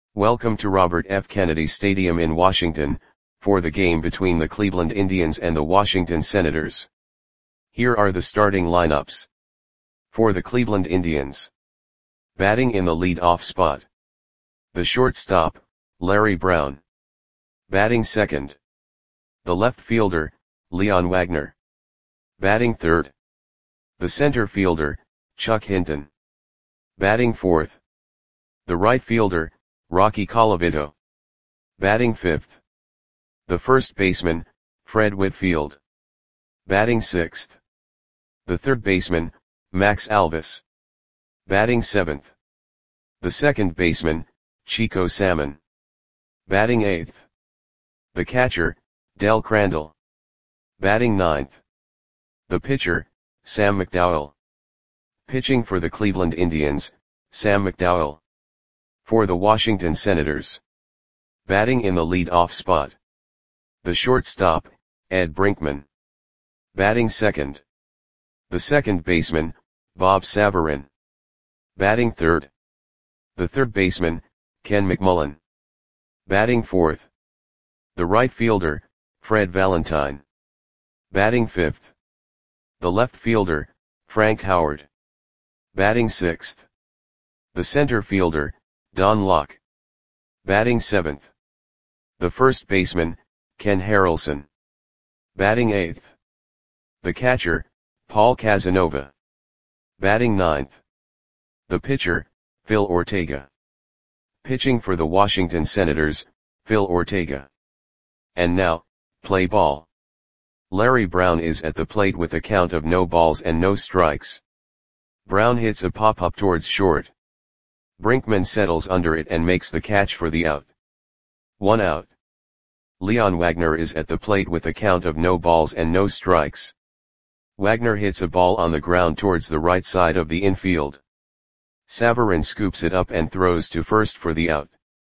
Welcome to Robert F. Kennedy Stadium in Washington, for the game between the Cleveland Indians and the Washington Senators. Here are the starting lineups. For the Cleveland Indians. Batting in the lead-off spot. The shortstop, Larry Brown. Batting second. The left fielder, Leon Wagner. Batting third. The center fielder, Chuck Hinton. Batting fourth. The right fielder, Rocky Colavito. Batting fifth. The first baseman, Fred Whitfield. Batting sixth. The third baseman, Max Alvis. Batting seventh. The second baseman, Chico Salmon. Batting eighth. The catcher, Del Crandall. Batting ninth. The pitcher, Sam McDowell. Pitching for the Cleveland Indians, Sam McDowell. For the Washington Senators. Batting in the lead-off spot. The shortstop, Ed Brinkman. Batting second. The second baseman, Bob Savarin. Batting third. The third baseman, Ken McMullen. Batting fourth. The right fielder, Fred Valentine. Batting fifth. The left fielder, Frank Howard. Batting sixth. The center fielder, Don Locke. Batting seventh. The first baseman, Ken Harrelson. Batting eighth. The catcher, Paul Casanova. Batting ninth. The pitcher, Phil Ortega. Pitching for the Washington Senators, Phil Ortega. And now, play ball. Larry Brown is at the plate with a count of no balls and no strikes. Brown hits a pop-up towards short. Brinkman settles under it and makes the catch for the out. 1 out. Leon Wagner is at the plate with a count of no balls and no strikes. Wagner hits a ball on the ground towards the right side of the infield. Savarin scoops it up and throws to first for the out.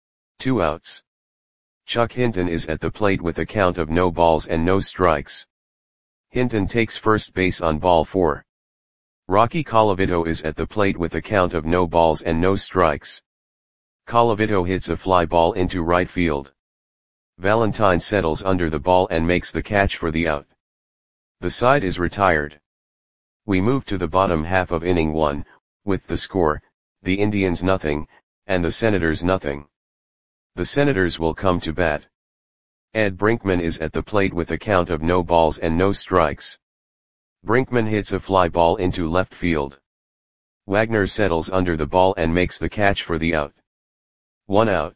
2 outs. Chuck Hinton is at the plate with a count of no balls and no strikes. Hinton takes first base on ball 4. Rocky Colavito is at the plate with a count of no balls and no strikes. Colavito hits a fly ball into right field. Valentine settles under the ball and makes the catch for the out. The side is retired. We move to the bottom half of inning 1, with the score, the Indians nothing, and the Senators nothing. The Senators will come to bat. Ed Brinkman is at the plate with a count of no balls and no strikes. Brinkman hits a fly ball into left field. Wagner settles under the ball and makes the catch for the out. 1 out.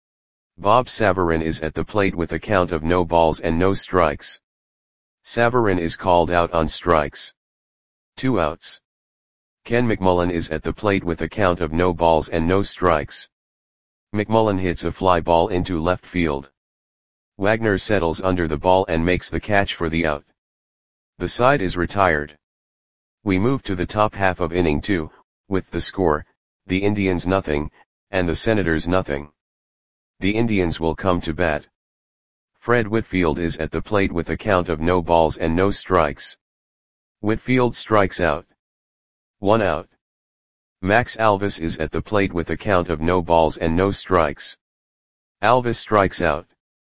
Bob Savarin is at the plate with a count of no balls and no strikes. Savarin is called out on strikes. 2 outs. Ken McMullen is at the plate with a count of no balls and no strikes. McMullen hits a fly ball into left field. Wagner settles under the ball and makes the catch for the out. The side is retired. We move to the top half of inning 2, with the score, the Indians nothing, and the Senators nothing. The Indians will come to bat. Fred Whitfield is at the plate with a count of no balls and no strikes. Whitfield strikes out. 1 out. Max Alvis is at the plate with a count of no balls and no strikes. Alvis strikes out.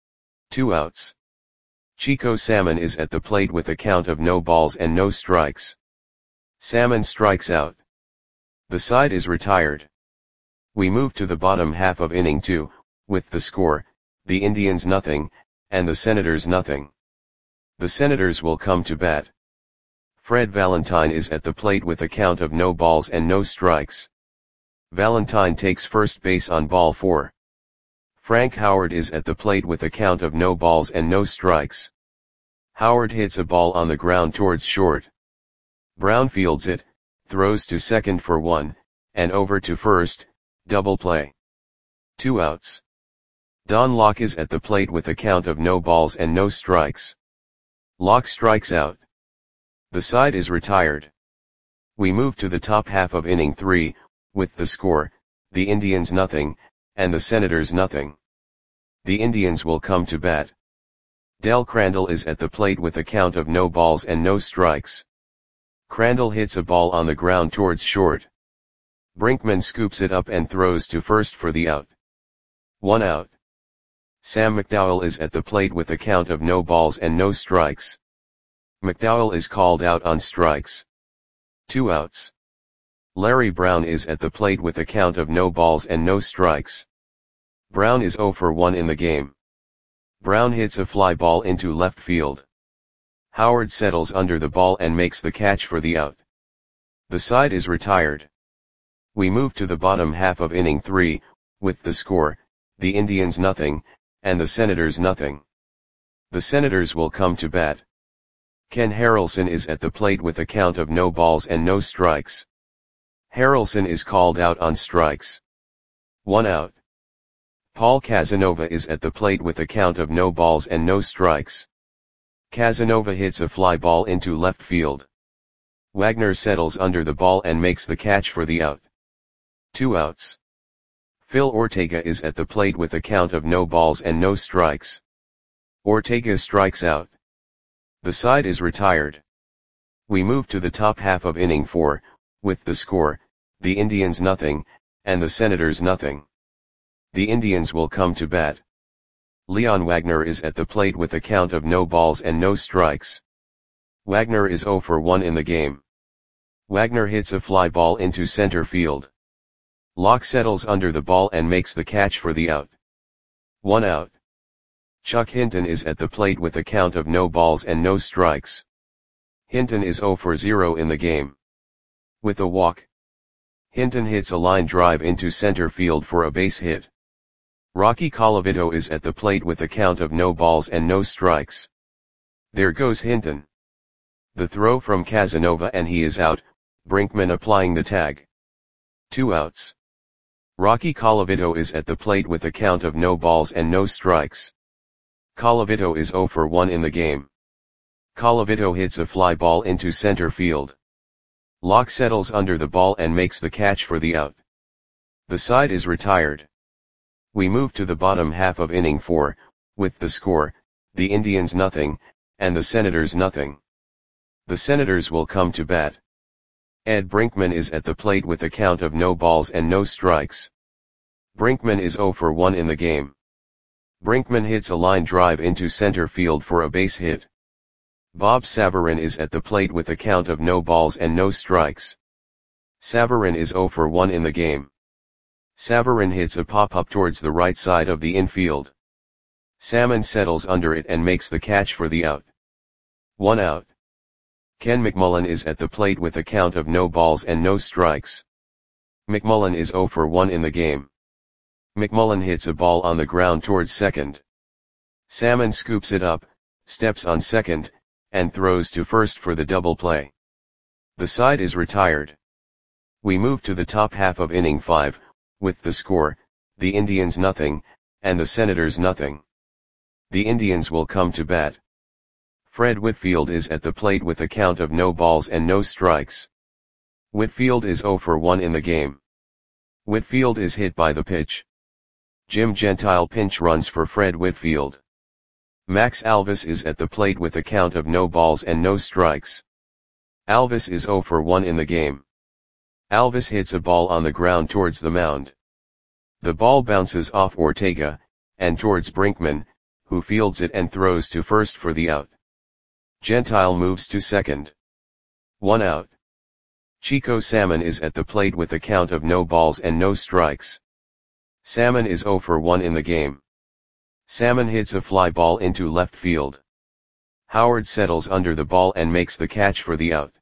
2 outs. Chico Salmon is at the plate with a count of no balls and no strikes. Salmon strikes out. The side is retired. We move to the bottom half of inning 2, with the score, the Indians nothing, and the Senators nothing. The Senators will come to bat. Fred Valentine is at the plate with a count of no balls and no strikes. Valentine takes first base on ball 4. Frank Howard is at the plate with a count of no balls and no strikes. Howard hits a ball on the ground towards short. Brown fields it, throws to second for 1, and over to first, double play. 2 outs. Don Locke is at the plate with a count of no balls and no strikes. Locke strikes out. The side is retired. We move to the top half of inning 3, with the score, the Indians nothing, and the Senators nothing. The Indians will come to bat. Del Crandall is at the plate with a count of no balls and no strikes. Crandall hits a ball on the ground towards short. Brinkman scoops it up and throws to first for the out. 1 out. Sam McDowell is at the plate with a count of no balls and no strikes. McDowell is called out on strikes. 2 outs. Larry Brown is at the plate with a count of no balls and no strikes. Brown is 0 for 1 in the game. Brown hits a fly ball into left field. Howard settles under the ball and makes the catch for the out. The side is retired. We move to the bottom half of inning 3, with the score, the Indians nothing, and the Senators nothing. The Senators will come to bat. Ken Harrelson is at the plate with a count of no balls and no strikes. Harrelson is called out on strikes. 1 out. Paul Casanova is at the plate with a count of no balls and no strikes. Casanova hits a fly ball into left field. Wagner settles under the ball and makes the catch for the out. 2 outs. Phil Ortega is at the plate with a count of no balls and no strikes. Ortega strikes out. The side is retired. We move to the top half of inning 4, with the score, the Indians nothing, and the Senators nothing. The Indians will come to bat. Leon Wagner is at the plate with a count of no balls and no strikes. Wagner is 0 for 1 in the game. Wagner hits a fly ball into center field. Locke settles under the ball and makes the catch for the out. 1 out. Chuck Hinton is at the plate with a count of no balls and no strikes. Hinton is 0 for 0 in the game. With a walk, Hinton hits a line drive into center field for a base hit. Rocky Colavito is at the plate with a count of no balls and no strikes. There goes Hinton. The throw from Casanova and he is out, Brinkman applying the tag. 2 outs. Rocky Colavito is at the plate with a count of no balls and no strikes. Colavito is 0 for 1 in the game. Colavito hits a fly ball into center field. Locke settles under the ball and makes the catch for the out. The side is retired. We move to the bottom half of inning 4, with the score, the Indians nothing, and the Senators nothing. The Senators will come to bat. Ed Brinkman is at the plate with a count of no balls and no strikes. Brinkman is 0 for 1 in the game. Brinkman hits a line drive into center field for a base hit. Bob Savarin is at the plate with a count of no balls and no strikes. Savarin is 0 for 1 in the game. Savarin hits a pop-up towards the right side of the infield. Salmon settles under it and makes the catch for the out. 1 out. Ken McMullen is at the plate with a count of no balls and no strikes. McMullen is 0 for 1 in the game. McMullen hits a ball on the ground towards second. Salmon scoops it up, steps on second, and throws to first for the double play. The side is retired. We move to the top half of inning 5, with the score, the Indians nothing, and the Senators nothing. The Indians will come to bat. Fred Whitfield is at the plate with a count of no balls and no strikes. Whitfield is 0 for 1 in the game. Whitfield is hit by the pitch. Jim Gentile pinch runs for Fred Whitfield. Max Alvis is at the plate with a count of no balls and no strikes. Alvis is 0 for 1 in the game. Alvis hits a ball on the ground towards the mound. The ball bounces off Ortega, and towards Brinkman, who fields it and throws to first for the out. Gentile moves to second. 1 out. Chico Salmon is at the plate with a count of no balls and no strikes. Salmon is 0 for 1 in the game. Salmon hits a fly ball into left field. Howard settles under the ball and makes the catch for the out.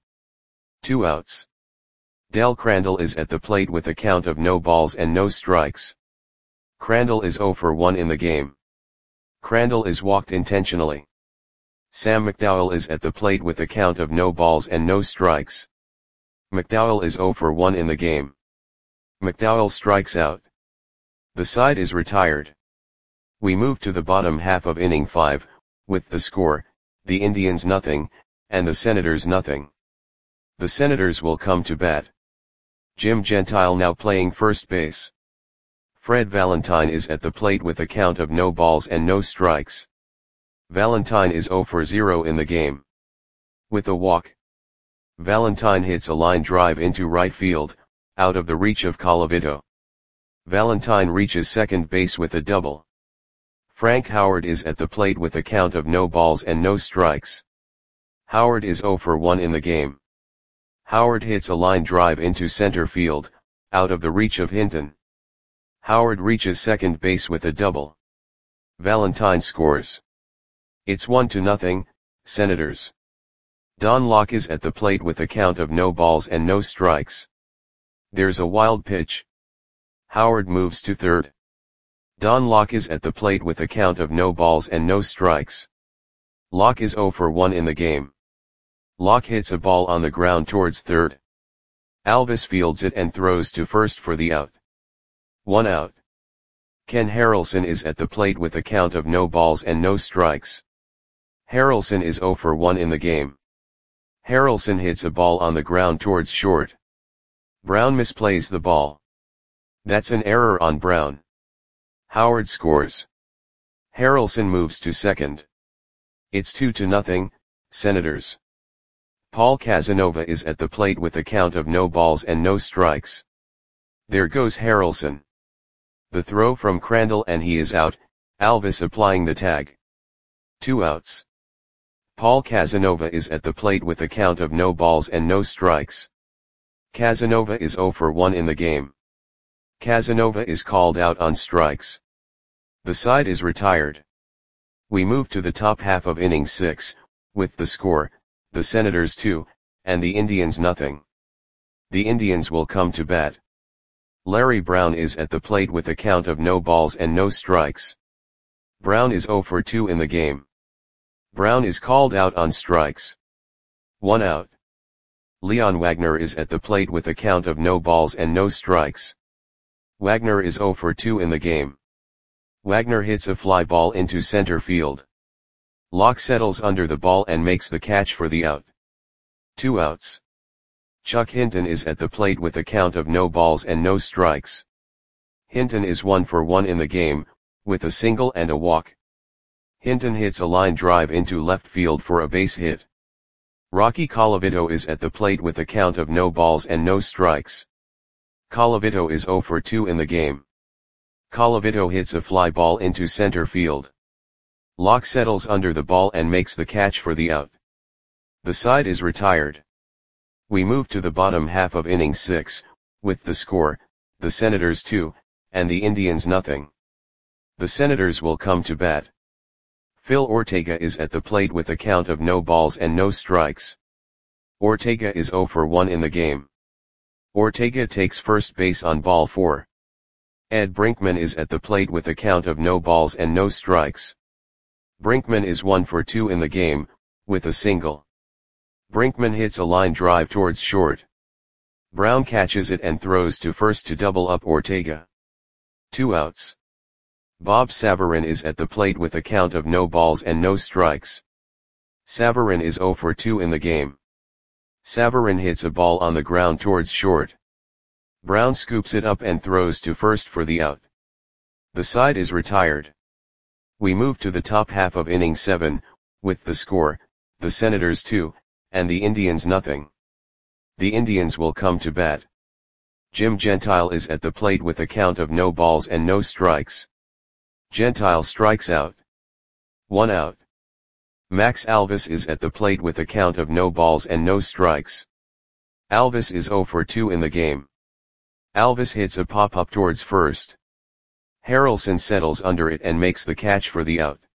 2 outs. Del Crandall is at the plate with a count of no balls and no strikes. Crandall is 0 for 1 in the game. Crandall is walked intentionally. Sam McDowell is at the plate with a count of no balls and no strikes. McDowell is 0 for 1 in the game. McDowell strikes out. The side is retired. We move to the bottom half of inning 5, with the score, the Indians nothing, and the Senators nothing. The Senators will come to bat. Jim Gentile now playing first base. Fred Valentine is at the plate with a count of no balls and no strikes. Valentine is 0 for 0 in the game. With a walk, Valentine hits a line drive into right field, out of the reach of Colavito. Valentine reaches second base with a double. Frank Howard is at the plate with a count of no balls and no strikes. Howard is 0 for 1 in the game. Howard hits a line drive into center field, out of the reach of Hinton. Howard reaches second base with a double. Valentine scores. It's 1-0, Senators. Don Locke is at the plate with a count of no balls and no strikes. There's a wild pitch. Howard moves to third. Don Locke is at the plate with a count of no balls and no strikes. Locke is 0 for 1 in the game. Locke hits a ball on the ground towards third. Alvis fields it and throws to first for the out. 1 out. Ken Harrelson is at the plate with a count of no balls and no strikes. Harrelson is 0 for 1 in the game. Harrelson hits a ball on the ground towards short. Brown misplays the ball. That's an error on Brown. Howard scores. Harrelson moves to second. It's 2-0, Senators. Paul Casanova is at the plate with a count of no balls and no strikes. There goes Harrelson. The throw from Crandall and he is out, Alvis applying the tag. 2 outs. Paul Casanova is at the plate with a count of no balls and no strikes. Casanova is 0 for 1 in the game. Casanova is called out on strikes. The side is retired. We move to the top half of inning 6, with the score, the Senators 2, and the Indians nothing. The Indians will come to bat. Larry Brown is at the plate with a count of no balls and no strikes. Brown is 0 for 2 in the game. Brown is called out on strikes. 1 out. Leon Wagner is at the plate with a count of no balls and no strikes. Wagner is 0 for 2 in the game. Wagner hits a fly ball into center field. Locke settles under the ball and makes the catch for the out. 2 outs. Chuck Hinton is at the plate with a count of no balls and no strikes. Hinton is 1 for 1 in the game, with a single and a walk. Hinton hits a line drive into left field for a base hit. Rocky Colavito is at the plate with a count of no balls and no strikes. Colavito is 0 for 2 in the game. Colavito hits a fly ball into center field. Locke settles under the ball and makes the catch for the out. The side is retired. We move to the bottom half of inning 6, with the score, the Senators 2, and the Indians nothing. The Senators will come to bat. Phil Ortega is at the plate with a count of no balls and no strikes. Ortega is 0 for 1 in the game. Ortega takes first base on ball 4. Ed Brinkman is at the plate with a count of no balls and no strikes. Brinkman is 1 for 2 in the game, with a single. Brinkman hits a line drive towards short. Brown catches it and throws to first to double up Ortega. 2 outs. Bob Savarin is at the plate with a count of no balls and no strikes. Savarin is 0 for 2 in the game. Savarin hits a ball on the ground towards short. Brown scoops it up and throws to first for the out. The side is retired. We move to the top half of inning 7, with the score, the Senators 2, and the Indians nothing. The Indians will come to bat. Jim Gentile is at the plate with a count of no balls and no strikes. Gentile strikes out. 1 out. Max Alvis is at the plate with a count of no balls and no strikes. Alvis is 0 for 2 in the game. Alvis hits a pop-up towards first. Harrelson settles under it and makes the catch for the out.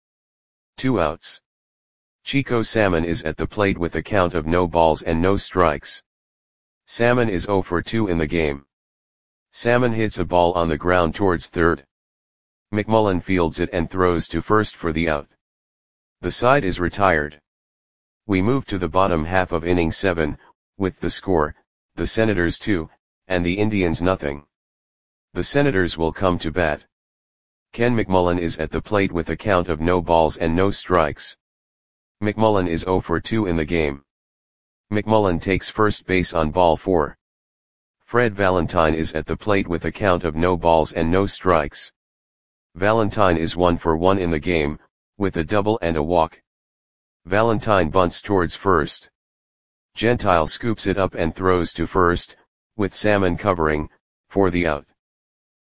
2 outs. Chico Salmon is at the plate with a count of no balls and no strikes. Salmon is 0 for 2 in the game. Salmon hits a ball on the ground towards third. McMullen fields it and throws to first for the out. The side is retired. We move to the bottom half of inning 7, with the score, the Senators 2, and the Indians nothing. The Senators will come to bat. Ken McMullen is at the plate with a count of no balls and no strikes. McMullen is 0 for 2 in the game. McMullen takes first base on ball 4. Fred Valentine is at the plate with a count of no balls and no strikes. Valentine is 1 for 1 in the game, with a double and a walk. Valentine bunts towards first. Gentile scoops it up and throws to first, with Salmon covering, for the out.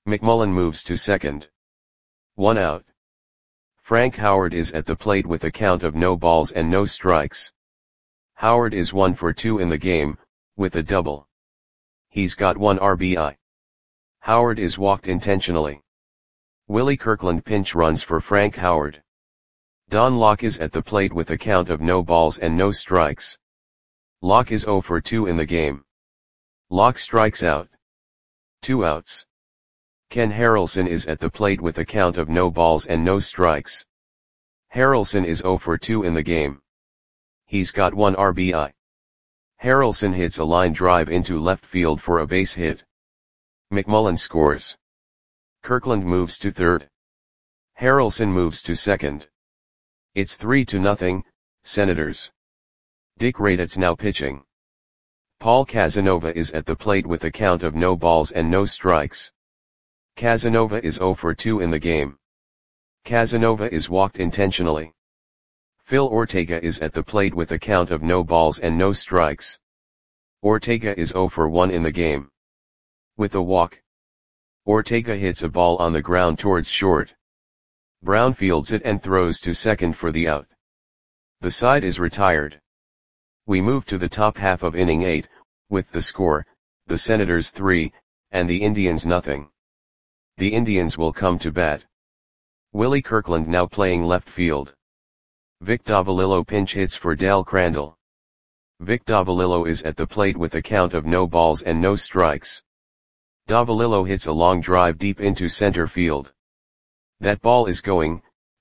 McMullen moves to second. 1 out. Frank Howard is at the plate with a count of no balls and no strikes. Howard is 1 for 2 in the game, with a double. He's got 1 RBI. Howard is walked intentionally. Willie Kirkland pinch runs for Frank Howard. Don Locke is at the plate with a count of no balls and no strikes. Locke is 0 for 2 in the game. Locke strikes out. 2 outs. Ken Harrelson is at the plate with a count of no balls and no strikes. Harrelson is 0 for 2 in the game. He's got 1 RBI. Harrelson hits a line drive into left field for a base hit. McMullen scores. Kirkland moves to third. Harrelson moves to second. It's 3-0, Senators. Dick Raditz now pitching. Paul Casanova is at the plate with a count of no balls and no strikes. Casanova is 0 for 2 in the game. Casanova is walked intentionally. Phil Ortega is at the plate with a count of no balls and no strikes. Ortega is 0 for 1 in the game. With a walk, Ortega hits a ball on the ground towards short. Brown fields it and throws to second for the out. The side is retired. We move to the top half of inning 8, with the score, the Senators 3, and the Indians nothing. The Indians will come to bat. Willie Kirkland now playing left field. Vic Davalillo pinch hits for Dal Crandall. Vic Davalillo is at the plate with a count of no balls and no strikes. Davalillo hits a long drive deep into center field. That ball is going,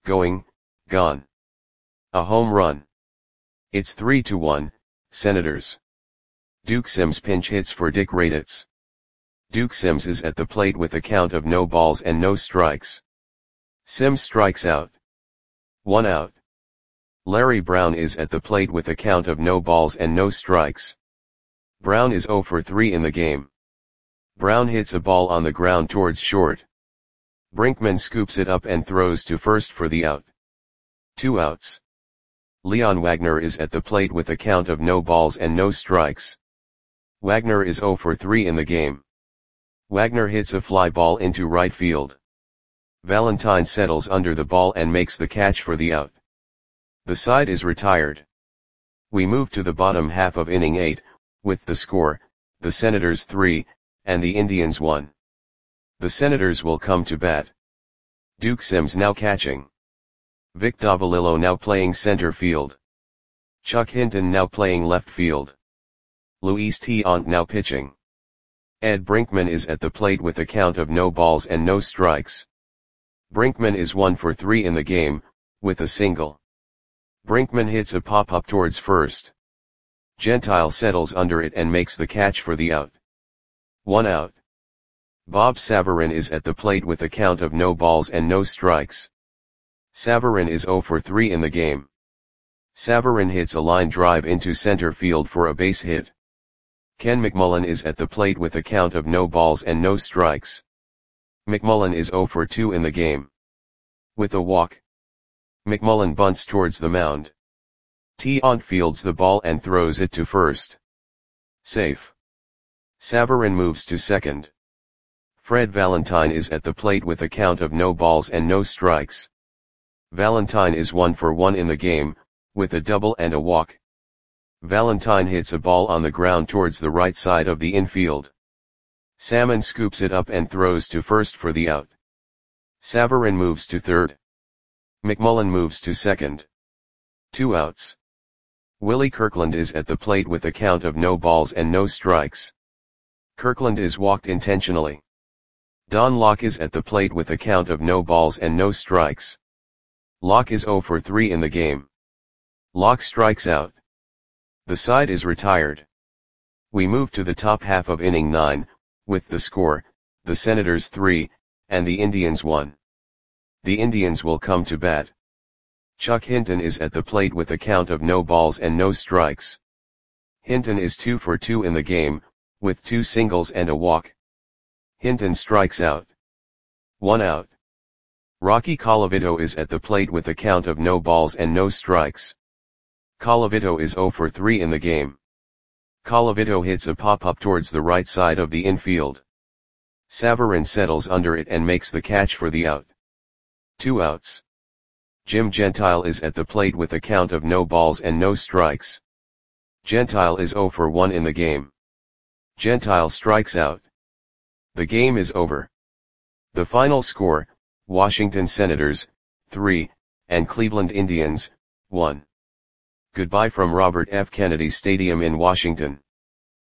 gone. A home run. It's 3-1, Senators. Duke Sims pinch hits for Dick Raditz. Duke Sims is at the plate with a count of no balls and no strikes. Sims strikes out. 1 out. Larry Brown is at the plate with a count of no balls and no strikes. Brown is 0 for 3 in the game. Brown hits a ball on the ground towards short. Brinkman scoops it up and throws to first for the out. 2 outs. Leon Wagner is at the plate with a count of no balls and no strikes. Wagner is 0 for 3 in the game. Wagner hits a fly ball into right field. Valentine settles under the ball and makes the catch for the out. The side is retired. We move to the bottom half of inning 8, with the score, the Senators 3, and the Indians 1. The Senators will come to bat. Duke Sims now catching. Vic Davalillo now playing center field. Chuck Hinton now playing left field. Luis Tiant now pitching. Ed Brinkman is at the plate with a count of no balls and no strikes. Brinkman is 1 for 3 in the game, with a single. Brinkman hits a pop-up towards first. Gentile settles under it and makes the catch for the out. 1 out. Bob Savarin is at the plate with a count of no balls and no strikes. Savarin is 0 for 3 in the game. Savarin hits a line drive into center field for a base hit. Ken McMullen is at the plate with a count of no balls and no strikes. McMullen is 0 for 2 in the game. With a walk, McMullen bunts towards the mound. Tiant fields the ball and throws it to first. Safe. Savarin moves to second. Fred Valentine is at the plate with a count of no balls and no strikes. Valentine is 1 for 1 in the game, with a double and a walk. Valentine hits a ball on the ground towards the right side of the infield. Salmon scoops it up and throws to first for the out. Savarin moves to third. McMullen moves to second. 2 outs. Willie Kirkland is at the plate with a count of no balls and no strikes. Kirkland is walked intentionally. Don Locke is at the plate with a count of no balls and no strikes. Locke is 0 for 3 in the game. Locke strikes out. The side is retired. We move to the top half of inning 9, with the score, the Senators 3, and the Indians 1. The Indians will come to bat. Chuck Hinton is at the plate with a count of no balls and no strikes. Hinton is 2 for 2 in the game, with 2 singles and a walk. Hinton strikes out. 1 out. Rocky Colavito is at the plate with a count of no balls and no strikes. Colavito is 0 for 3 in the game. Colavito hits a pop-up towards the right side of the infield. Savarin settles under it and makes the catch for the out. 2 outs. Jim Gentile is at the plate with a count of no balls and no strikes. Gentile is 0 for 1 in the game. Gentile strikes out. The game is over. The final score, Washington Senators, 3, and Cleveland Indians, 1. Goodbye from Robert F. Kennedy Stadium in Washington.